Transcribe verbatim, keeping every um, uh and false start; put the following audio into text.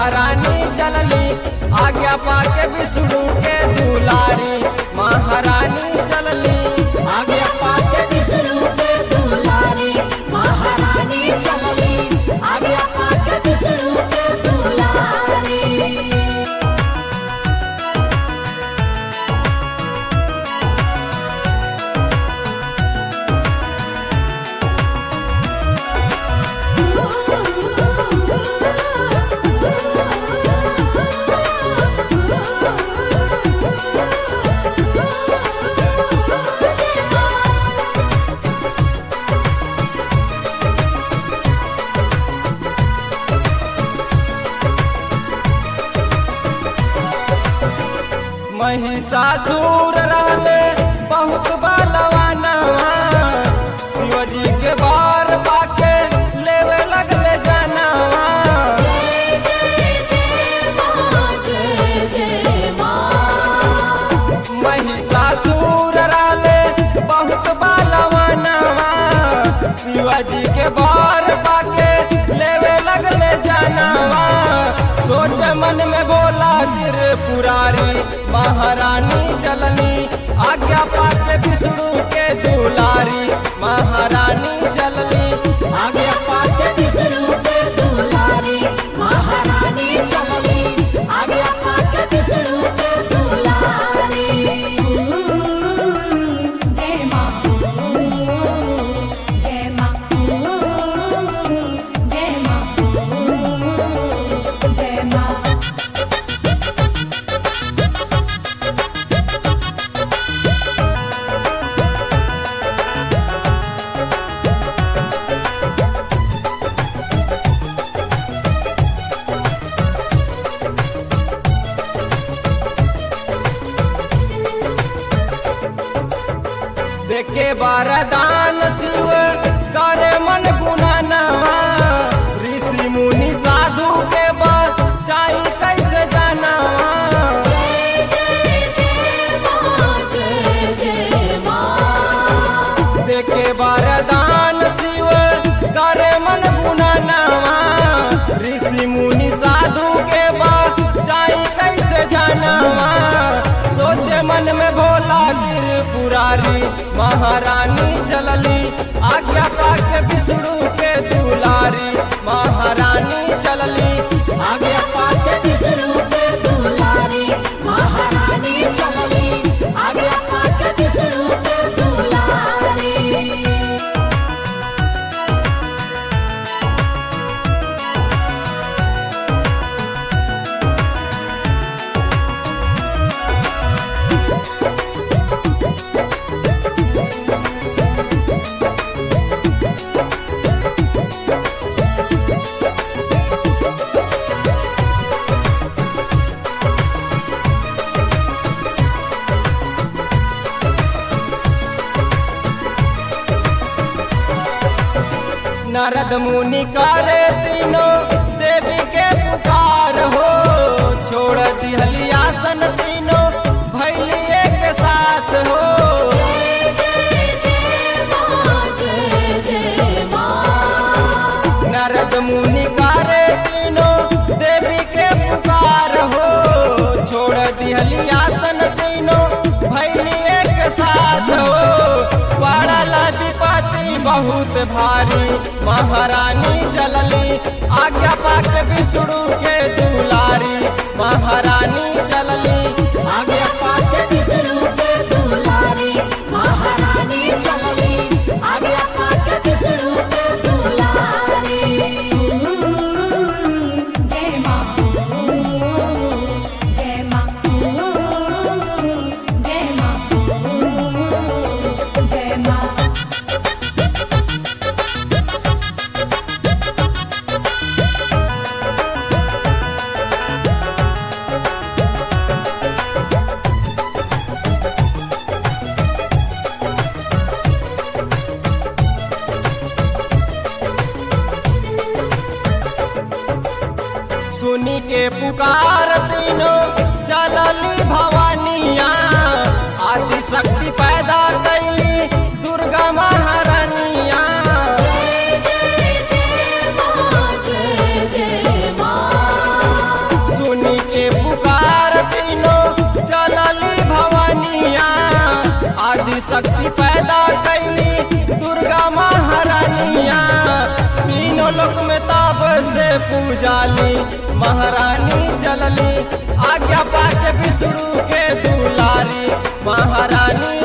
महारानी चलली आज्ञा पाके विष्णु के दुलारी। महारानी चलली आज्ञा पाके विष्णु के दुलारी। महारानी चलली आज्ञा पाके विष्णु के दुलारी। महिषासुर रहले बहुत बलवानवा, शिवजी के बार पाके लेवे लगले जनवा। जय जय जय माँ, जय जय माँ। महिषासुर रहले बहुत बलवानवा, शिवजी के बार पाके लेवे लगले जनवा। सोच मन में बोला त्रिपुरारी, महारानी चलनी आज्ञा पाके विष्णु के दुलारी। महारानी चलनी आज्ञा पाके विष्णु के दुलारी। महारानी चलली आज्ञा पाके विष्णु के दुलारी। जय माँ, जय माँ, जय माँ, जय माँ। देखे वरदान शिव करे मन गुणनवा। ऋषि मुनि साधु के बचाई कैसे जानवा। जय जय जय माँ, जय जय माँ। देखे वरदान शिव करे मन गुणनवा। ऋषि मुनि साधु के बचाई कैसे जानवा। सोचे मन में भोला त्रिपुरारी, महारानी चलली आज्ञा पाके विष्णु के दुलारी। महारानी चलली आज्ञा पाके विष्णु के दुलारी। महारानी चलली आज्ञा पाके विष्णु के दुलारी। नारद मुनि करे तीनों देवी के पुकार हो। छोड़ दिहली आसन तीनों भैली एक साथ हो। जय जय जय माँ, जय जय माँ। नारद मुनि करे तीनों देवी के पुकार हो। छोड़ दिहली आसन तीनों भैली एक साथ हो। पड़ल विपत्ति बहुत भारी, महारानी चलली आज्ञा पाके विष्णु के दुलारी। महारानी चलली आज्ञा पाके विष्णु के दुलारी। महारानी चलली आज्ञा पाके विष्णु के दुलारी। जय माँ, जय माँ, जय माँ, जय माँ। सुनी के पुकार तीनों चलली भवानिया। आदि शक्ति पैदा कैली दुर्गा महारानिया। जय जय जय माँ, जय जय माँ। शक्ति पैदा कैली दुर्गा महारानिया। तीनों लोक में ताप से पूजाली महारानी चलली, आज्ञा पाके विष्णु के दुलारी महारानी